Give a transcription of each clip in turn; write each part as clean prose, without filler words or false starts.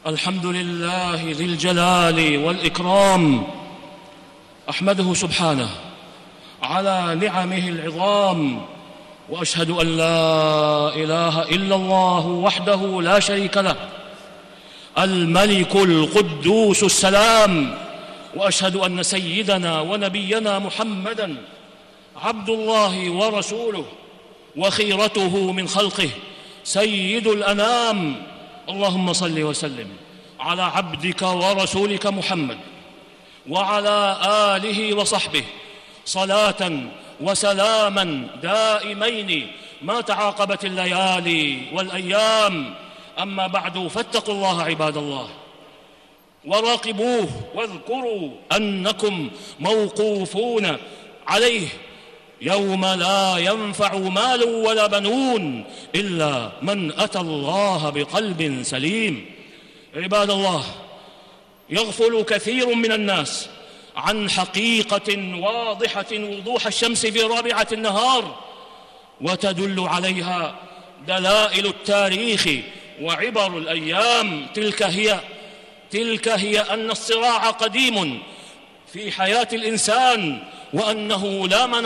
الحمد لله ذي الجلال والإكرام، أحمده سبحانه على نعمه العظام، وأشهد أن لا إله إلا الله وحده لا شريك له الملك القدوس السلام، وأشهد أن سيدنا ونبينا محمدًا عبد الله ورسوله وخيرته من خلقه سيد الأنام. اللهم صل وسلم على عبدك ورسولك محمد وعلى آله وصحبه صلاة وسلاما دائمين ما تعاقبت الليالي والأيام. أما بعد، فاتقوا الله عباد الله وراقبوه واذكروا أنكم موقوفون عليه يوم لا ينفع مال ولا بنون إلا من أتى الله بقلب سليم. عباد الله، يغفل كثير من الناس عن حقيقة واضحة وضوح الشمس في رابعة النهار، وتدل عليها دلائل التاريخ وعبر الأيام. تلك هي أن الصراع قديم في حياة الإنسان، وأنه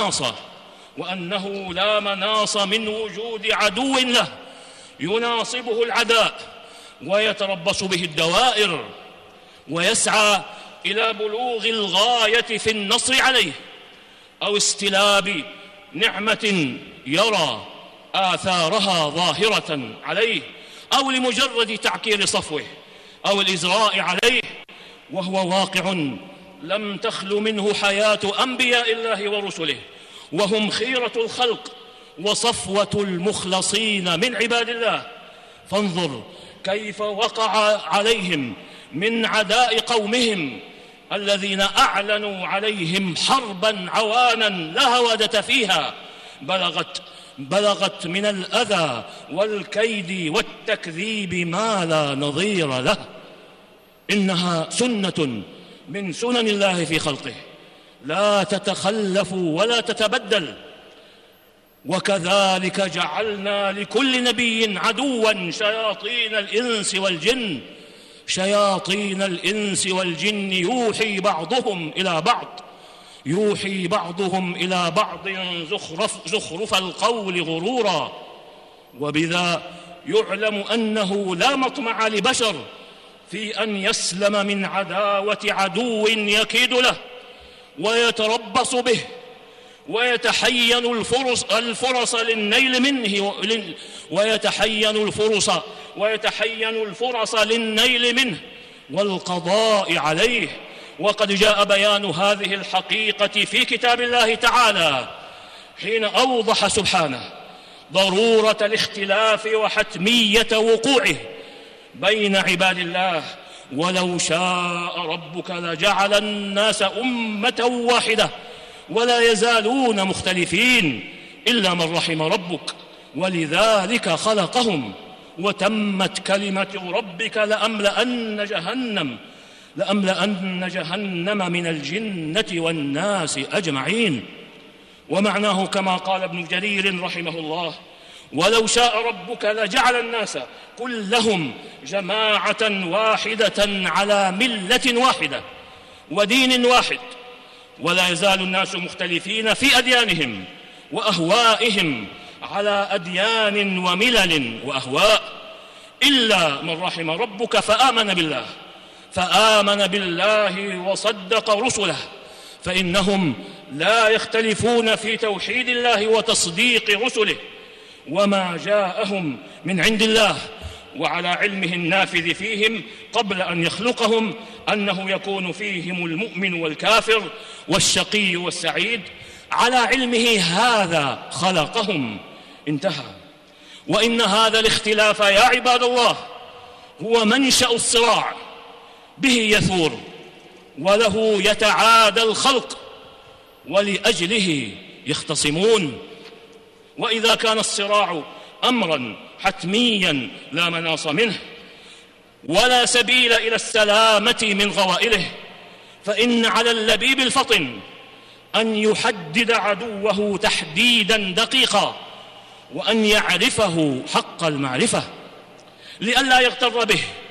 لا مناص من وجود عدو له يناصبه العداء ويتربص به الدوائر، ويسعى إلى بلوغ الغاية في النصر عليه أو استلاب نعمة يرى آثارها ظاهرة عليه، أو لمجرد تعكير صفوه أو الإزراء عليه، وهو واقع لم تخل منه حياة أنبياء الله ورسله، وهم خيرة الخلق وصفوة المخلصين من عباد الله. فانظر كيف وقع عليهم من عداء قومهم الذين أعلنوا عليهم حربا عوانا لا هوادة فيها، بلغت من الأذى والكيد والتكذيب ما لا نظير له. إنها سنة من سنن الله في خلقه لا تتخلف ولا تتبدل. وكذلك جعلنا لكل نبي عدوا شياطين الإنس والجن يوحي بعضهم إلى بعض زخرف القول غرورا. وبذا يعلم أنه لا مطمع لبشر في أن يسلم من عداوة عدو يكيد له ويتربص به ويتحين الفرص للنيل منه والقضاء عليه. وقد جاء بيان هذه الحقيقة في كتاب الله تعالى حين أوضح سبحانه ضرورة الاختلاف وحتمية وقوعه بين عباد الله. ولو شاء ربك لجعل الناس أمة واحدة ولا يزالون مختلفين إلا من رحم ربك ولذلك خلقهم وتمت كلمة ربك لأملأن جهنم من الجنة والناس أجمعين. ومعناه كما قال ابن جرير رحمه الله: ولو شاء ربك لجعل الناس كلهم جماعة واحدة على ملة واحدة ودين واحد، ولا يزال الناس مختلفين في أديانهم وأهوائهم على أديان وملل وأهواء إلا من رحم ربك فآمن بالله وصدق رسله، فإنهم لا يختلفون في توحيد الله وتصديق رسله وما جاءهم من عند الله، وعلى علمه النافذ فيهم قبل أن يخلقهم أنه يكون فيهم المؤمن والكافر والشقي والسعيد. على علمه هذا خلقهم. انتهى. وإن هذا الاختلاف يا عباد الله هو منشأ الصراع، به يثور وله يتعادى الخلق ولأجله يختصمون. وإذا كان الصراع أمرا حتميا لا مناص منه ولا سبيل إلى السلامة من غوائله، فإن على اللبيب الفطن أن يحدد عدوه تحديدا دقيقا وأن يعرفه حق المعرفة لئلا يغتر به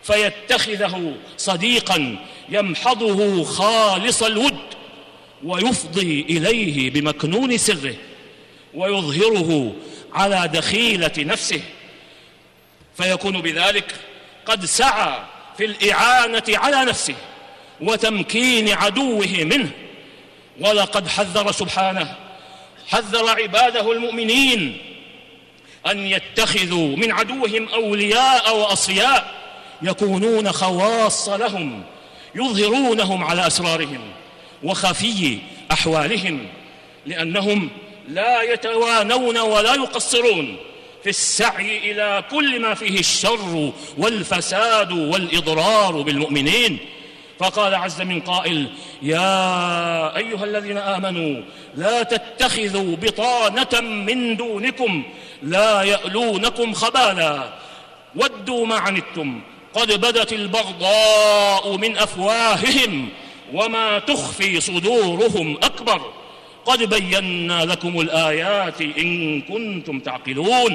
فيتخذه صديقا يمحضه خالص الود ويفضي إليه بمكنون سره ويظهره على دخيلة نفسه، فيكون بذلك قد سعى في الإعانة على نفسه وتمكين عدوه منه. ولقد حذر سبحانه، حذر عباده المؤمنين أن يتخذوا من عدوهم أولياء وأصفياء يكونون خواص لهم، يظهرونهم على أسرارهم وخفي أحوالهم، لأنهم لا يتوانون ولا يقصرون في السعي إلى كل ما فيه الشر والفساد والإضرار بالمؤمنين. فقال عز من قائل: يا أيها الذين آمنوا لا تتخذوا بطانة من دونكم لا يألونكم خبالا ودوا ما عنتم قد بدت البغضاء من أفواههم وما تخفي صدورهم أكبر قد بينا لكم الآيات إن كنتم تعقلون.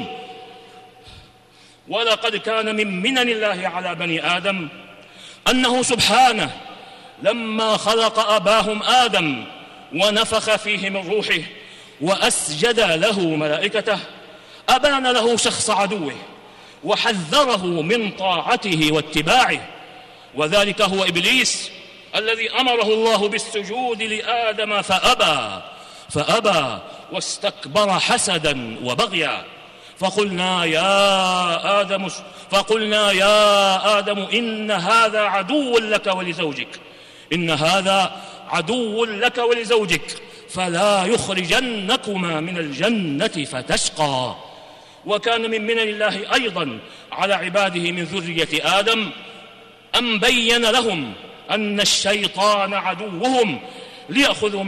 ولقد كان من منن الله على بني آدم أنه سبحانه لما خلق أباهم آدم ونفخ فيه من روحه وأسجد له ملائكته أبان له شخص عدوه وحذره من طاعته واتباعه، وذلك هو إبليس الذي أمره الله بالسجود لآدم فأبى واستكبر حسدا وبغيا. فقلنا يا آدم إن هذا عدو لك ولزوجك فلا يخرجنكما من الجنة فتشقى. وكان من منن الله أيضا على عباده من ذرية آدم أن بين لهم أن الشيطان عدوهم ليأخذوا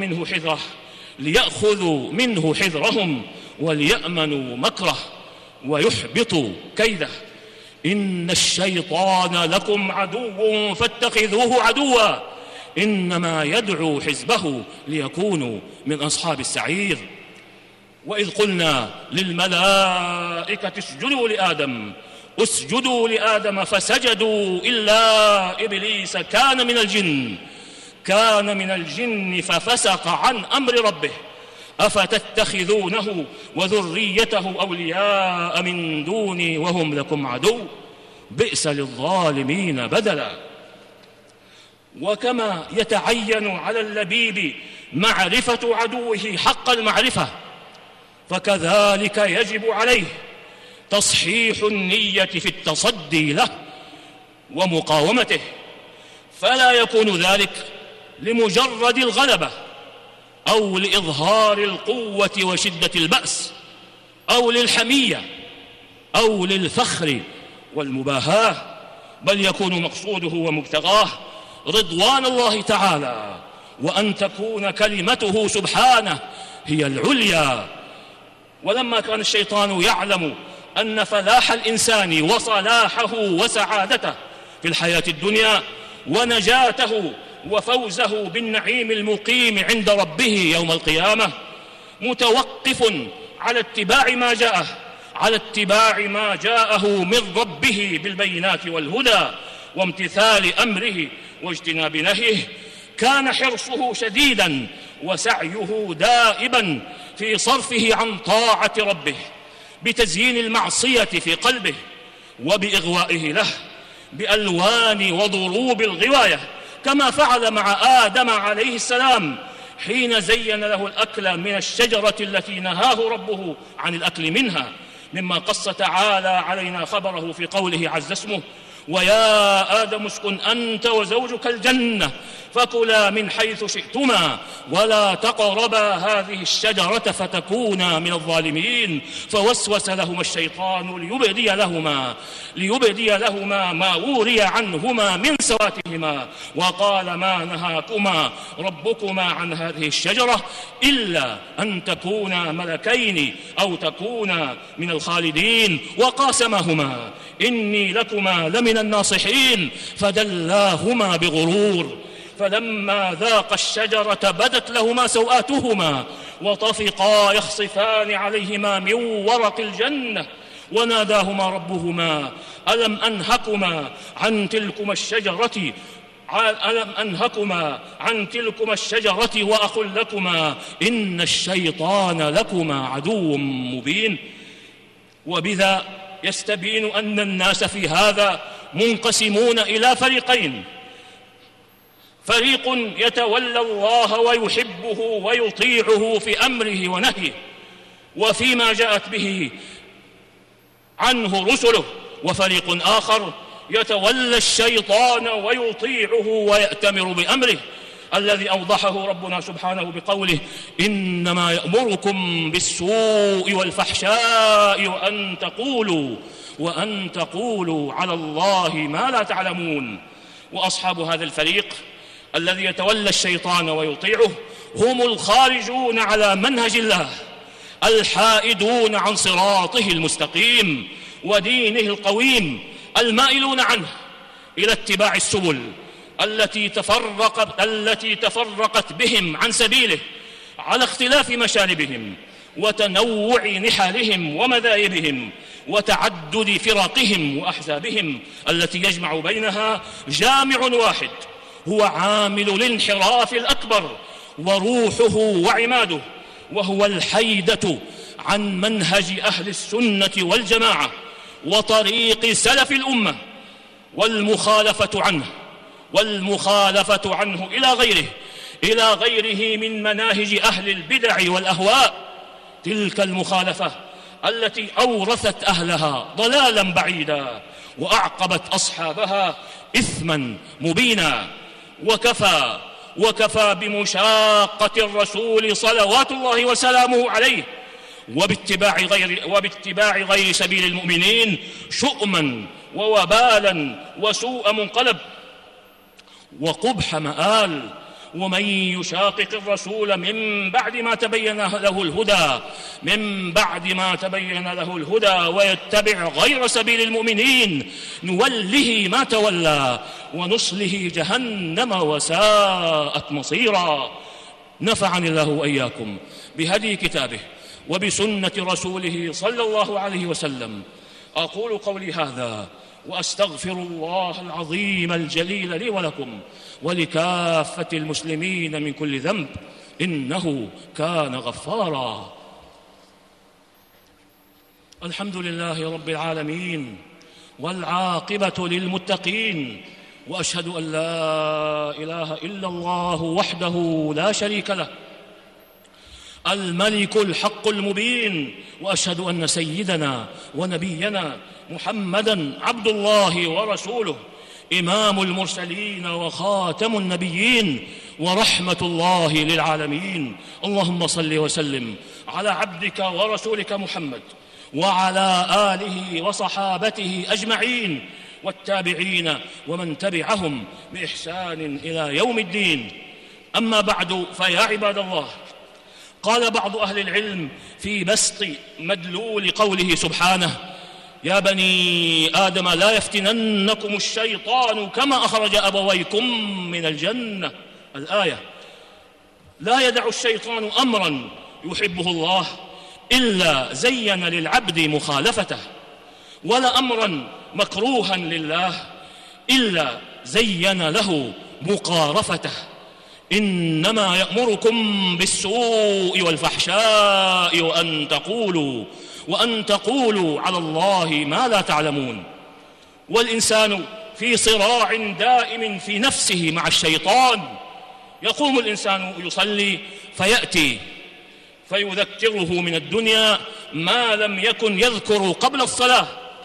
منه حذرهم وليأمنوا مكره ويحبطوا كيده. إن الشيطان لكم عدو فاتخذوه عدوا إنما يدعو حزبه ليكونوا من أصحاب السعير. وإذ قلنا للملائكة اسجدوا لآدم فسجدوا إلا إبليس كان من الجن ففسق عن أمر ربه أفتتخذونه وذريته أولياء من دوني وهم لكم عدو بئس للظالمين بدلا. وكما يتعين على اللبيب معرفة عدوه حق المعرفة فكذلك يجب عليه تصحيح النية في التصدي له ومقاومته، فلا يكون ذلك لمجرد الغلبة أو لإظهار القوة وشدة البأس أو للحمية أو للفخر والمباهاة، بل يكون مقصوده ومبتغاه رضوان الله تعالى وأن تكون كلمته سبحانه هي العليا. ولما كان الشيطان يعلم أن فلاح الإنسان وصلاحه وسعادته في الحياة الدنيا ونجاته وفوزه بالنعيم المقيم عند ربه يوم القيامة متوقف على اتباع ما جاءه من ربه بالبينات والهدى وامتثال أمره واجتناب نهيه، كان حرصه شديدا وسعيه دائبا في صرفه عن طاعة ربه بتزيين المعصية في قلبه وبإغوائه له بألوان وضروب الغواية، كما فعل مع آدم عليه السلام حين زين له الأكل من الشجرة التي نهاه ربه عن الأكل منها، مما قص تعالى علينا خبره في قوله عز اسمه: ويا آدم اسكن أنت وزوجك الجنة فكلا من حيث شئتما ولا تقربا هذه الشجرة فتكونا من الظالمين. فوسوس لهما الشيطان ليبدي لهما ما وري عنهما من سواتهما وقال: ما نهاكما ربكما عن هذه الشجرة إلا أن تكونا ملكين أو تكونا من الخالدين وقاسمهما إني لكما لمن الناصحين فدلاهما بغرور فلما ذاقا الشجرة بدت لهما سوآتهما وطفقا يخصفان عليهما من ورق الجنة وناداهما ربهما ألم أنهكما عن تلكما الشجرة وأقل لكما إن الشيطان لكما عدو مبين. وبذا يستبين أن الناس في هذا منقسمون إلى فريقين: فريق يتولى الله ويحبه ويطيعه في أمره ونهيه وفيما جاءت به عنه رسله، وفريق آخر يتولى الشيطان ويطيعه ويأتمر بأمره، الذي أوضحه ربنا سبحانه بقوله: إنما يأمركم بالسوء والفحشاء وأن تقولوا على الله ما لا تعلمون. وأصحاب هذا الفريق الذي يتولى الشيطان ويطيعه هم الخارجون على منهج الله، الحائدون عن صراطه المستقيم ودينه القويم، المائلون عنه إلى اتباع السبل التي تفرقت بهم عن سبيله على اختلاف مشاربهم وتنوع نحالهم ومذاهبهم وتعدد فرقهم وأحزابهم، التي يجمع بينها جامع واحد هو عامل الانحراف الأكبر وروحه وعماده، وهو الحيدة عن منهج أهل السنة والجماعة وطريق سلف الأمة، والمخالفة عنه إلى غيره من مناهج أهل البدع والأهواء، تلك المخالفة التي أورثت أهلها ضلالا بعيدا وأعقبت أصحابها إثما مبينا. وكفى بمشاقة الرسول صلوات الله وسلامه عليه وباتباع غير سبيل المؤمنين شؤما ووبالا وسوء منقلب وقبح مآل. ومن يشاقق الرسول من بعد ما تبين له الهدى ويتبع غير سبيل المؤمنين نوله ما تولى ونصله جهنم وساءت مصيرا. نفعني الله وإياكم بهدي كتابه وبسنة رسوله صلى الله عليه وسلم. أقول قولي هذا وأستغفر الله العظيم الجليل لي ولكم ولكافة المسلمين من كل ذنب، إنه كان غفارا. الحمد لله رب العالمين والعاقبة للمتقين، وأشهد أن لا إله إلا الله وحده لا شريك له الملك الحق المبين، وأشهد أن سيدنا ونبينا محمدًا عبد الله ورسوله، إمام المرسلين وخاتم النبيين ورحمة الله للعالمين. اللهم صل وسلم على عبدك ورسولك محمد وعلى آله وصحابته أجمعين والتابعين ومن تبعهم بإحسان إلى يوم الدين. أما بعد، فيا عباد الله، قال بعض أهل العلم في بسط مدلول قوله سبحانه: يا بني آدم لا يفتننكم الشيطان كما أخرج أبويكم من الجنة. الآية: لا يدع الشيطان أمرا يحبه الله إلا زين للعبد مخالفته، ولا أمرا مكروها لله إلا زين له مقارفته. إنما يأمركم بالسوء والفحشاء وأن تقولوا على الله ما لا تعلمون. والإنسان في صراع دائم في نفسه مع الشيطان. يقوم الإنسان يصلي فيأتي فيذكره من الدنيا ما لم يكن يذكر قبل الصلاة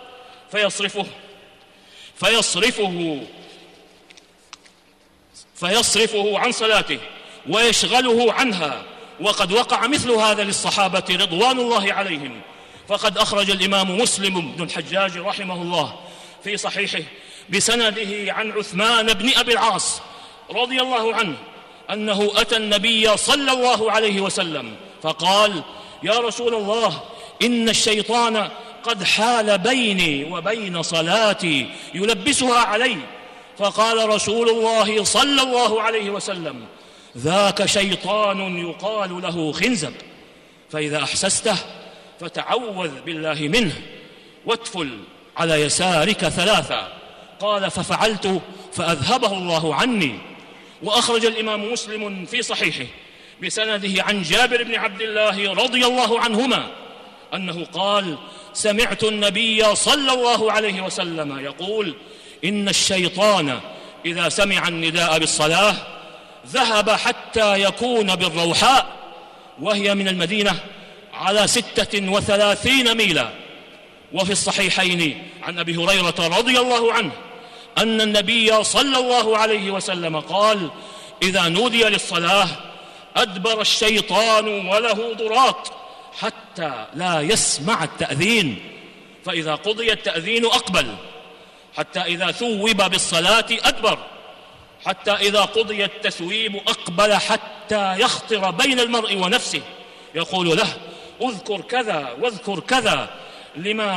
فيصرفه عن صلاته ويشغله عنها. وقد وقع مثل هذا للصحابة رضوان الله عليهم، فقد أخرج الإمام مسلم بن الحجاج رحمه الله في صحيحه بسنده عن عثمان بن أبي العاص رضي الله عنه أنه أتى النبي صلى الله عليه وسلم فقال: يا رسول الله، إن الشيطان قد حال بيني وبين صلاتي يلبسها علي. فقال رسول الله صلى الله عليه وسلم: ذاك شيطان يقال له خنزب، فإذا أحسسته فتعوذ بالله منه واتفل على يسارك 3. قال ففعلت فأذهبه الله عني. وأخرج الإمام مسلم في صحيحه بسنده عن جابر بن عبد الله رضي الله عنهما أنه قال: سمعت النبي صلى الله عليه وسلم يقول: إن الشيطان إذا سمع النداء بالصلاة ذهب حتى يكون بالروحاء، وهي من المدينة على 36 ميلا. وفي الصحيحين عن أبي هريرة رضي الله عنه أن النبي صلى الله عليه وسلم قال: إذا نودي للصلاة أدبر الشيطان وله ضراط حتى لا يسمع التأذين، فإذا قضي التأذين أقبل، حتى إذا ثوب بالصلاة أدبر، حتى إذا قضي التثويب أقبل، حتى يخطر بين المرء ونفسه يقول له: اذكر كذا واذكر كذا، لما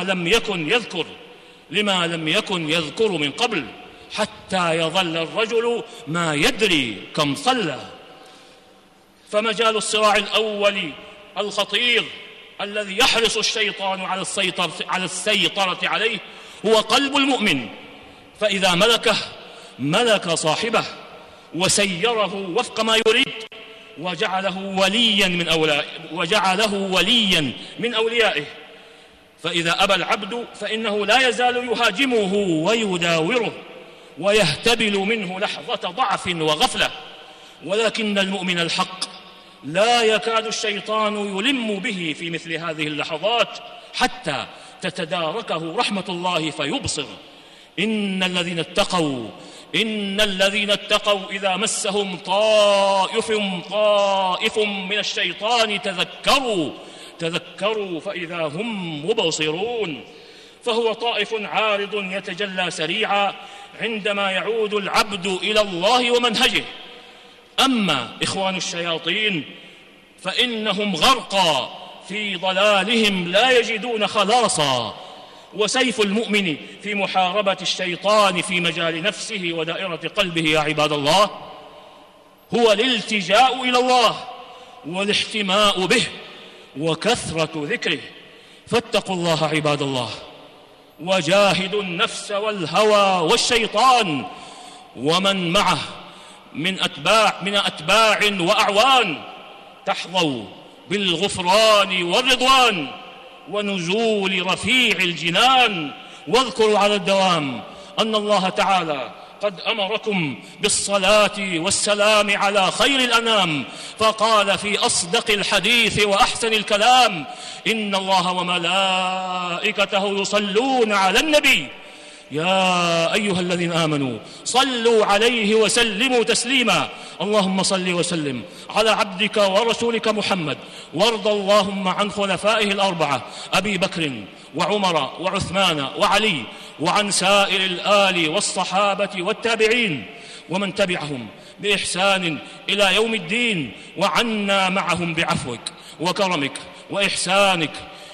لم يكن يذكر من قبل، حتى يظل الرجل ما يدري كم صلى. فمجال الصراع الأول الخطير الذي يحرص الشيطان على السيطرة عليه هو قلب المؤمن، فإذا ملك صاحبه وسيره وفق ما يريد وجعله وليا من أوليائه. فإذا أبى العبد فإنه لا يزال يهاجمه ويداوره ويهتبل منه لحظة ضعف وغفلة، ولكن المؤمن الحق لا يكاد الشيطان يلم به في مثل هذه اللحظات حتى تتداركه رحمة الله فيبصر. إن الذين اتقوا إذا مسهم طائف من الشيطان تذكروا فإذا هم مبصرون. فهو طائف عارض يتجلى سريعا عندما يعود العبد إلى الله ومنهجه. أما إخوان الشياطين فإنهم غرقى في ضلالهم لا يجدون خلاصا. وسيف المؤمن في محاربة الشيطان في مجال نفسه ودائرة قلبه يا عباد الله هو الالتجاء إلى الله والاحتماء به وكثرة ذكره. فاتقوا الله عباد الله، وجاهدوا النفس والهوى والشيطان ومن معه من أتباع وأعوان، تحظوا بالغفران والرضوان ونزول رفيع الجنان. واذكروا على الدوام أن الله تعالى قد أمركم بالصلاة والسلام على خير الأنام، فقال في أصدق الحديث وأحسن الكلام: إن الله وملائكته يصلون على النبي يا أيها الذين آمنوا صلوا عليه وسلموا تسليما. اللهم صل وسلم على عبدك ورسولك محمد، وارض اللهم عن خلفائه الأربعة أبي بكر وعمر وعثمان وعلي، وعن سائر الآل والصحابة والتابعين ومن تبعهم بإحسان إلى يوم الدين، وعنا معهم بعفوك وكرمك وإحسانك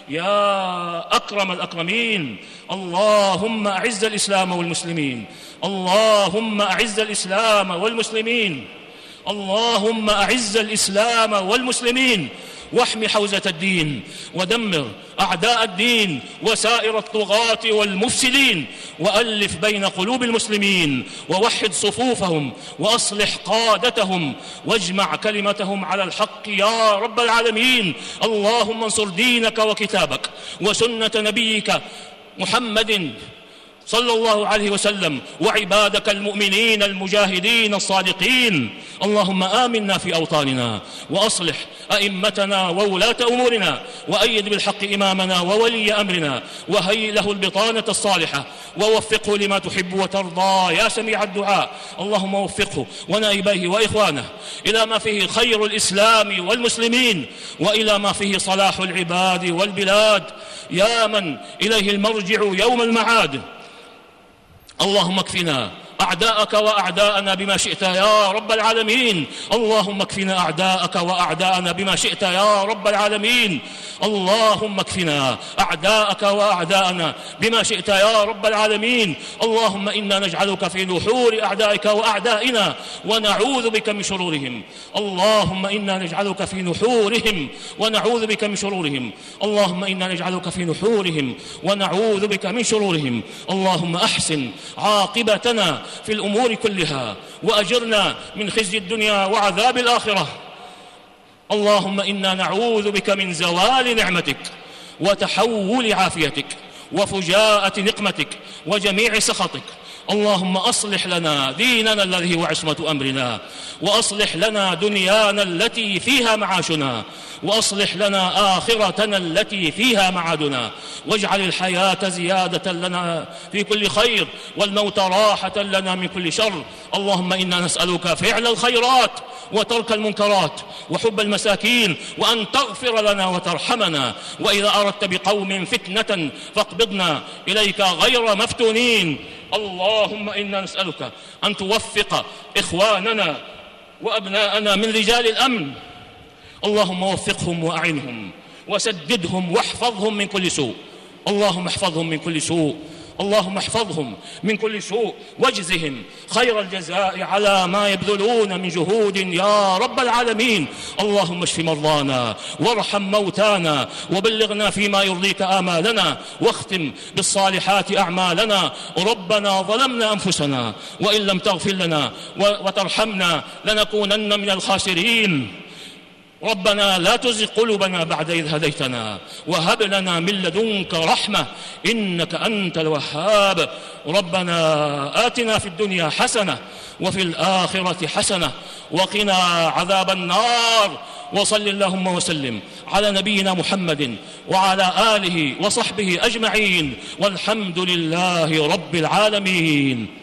يا أكرم الأكرمين. اللهم أعز الإسلام والمسلمين، اللهم أعز الإسلام والمسلمين، اللهم أعز الإسلام والمسلمين، واحم حوزة الدين، ودمر أعداء الدين وسائر الطغاة والمفسدين، وألف بين قلوب المسلمين، ووحد صفوفهم، وأصلح قادتهم، واجمع كلمتهم على الحق يا رب العالمين. اللهم انصر دينك وكتابك وسنة نبيك محمد صلى الله عليه وسلم وعبادك المؤمنين المجاهدين الصادقين. اللهم آمنا في أوطاننا، وأصلح أئمتنا وولاة أمورنا، وأيد بالحق إمامنا وولي أمرنا، وهيئ له البطانة الصالحة، ووفقه لما تحب وترضى يا سميع الدعاء. اللهم وفقه ونائبيه وإخوانه إلى ما فيه خير الإسلام والمسلمين، وإلى ما فيه صلاح العباد والبلاد، يا من إليه المرجع يوم المعاد. اللهم اكفنا أعداءك وأعداءنا بما شئت يا رب العالمين. اللهم اكفنا أعداءك وأعداءنا بما شئت يا رب العالمين. اللهم اكفنا أعداءك وأعداءنا بما شئت يا رب العالمين. اللهم إنا نجعلك في نحور أعدائك وأعدائنا ونعوذ بك من شرورهم. اللهم إنا نجعلك في نحورهم ونعوذ بك من شرورهم. اللهم إنا نجعلك في نحورهم ونعوذ بك من شرورهم. اللهم أحسن عاقبتنا في الأمور كلها وأجرنا من خزي الدنيا وعذاب الآخرة. اللهم إنا نعوذ بك من زوال نعمتك وتحول عافيتك وفجاءة نقمتك وجميع سخطك. اللهم أصلح لنا ديننا الذي هو عصمة أمرنا، وأصلح لنا دنيانا التي فيها معاشنا، وأصلح لنا آخرتنا التي فيها معادنا، واجعل الحياة زيادة لنا في كل خير والموت راحة لنا من كل شر. اللهم إنا نسألك فعل الخيرات وترك المنكرات وحب المساكين، وأن تغفر لنا وترحمنا، وإذا أردت بقوم فتنة فاقبضنا إليك غير مفتونين. اللهم إنا نسألك أن توفق إخواننا وأبناءنا من رجال الأمن. اللهم وفقهم وأعنهم وسددهم واحفظهم من كل سوء. اللهم احفظهم من كل سوء. اللهم احفظهم من كل سوء واجزهم خير الجزاء على ما يبذلون من جهود يا رب العالمين. اللهم اشف مرضانا وارحم موتانا وبلغنا فيما يرضيك آمالنا، واختم بالصالحات أعمالنا. ربنا ظلمنا أنفسنا وإن لم تغفر لنا وترحمنا لنكونن من الخاسرين. ربنا لا تزغ قلوبنا بعد إذ هديتنا وهب لنا من لدنك رحمة إنك أنت الوهاب. ربنا آتنا في الدنيا حسنة وفي الآخرة حسنة وقنا عذاب النار. وصل اللهم وسلم على نبينا محمد وعلى آله وصحبه أجمعين، والحمد لله رب العالمين.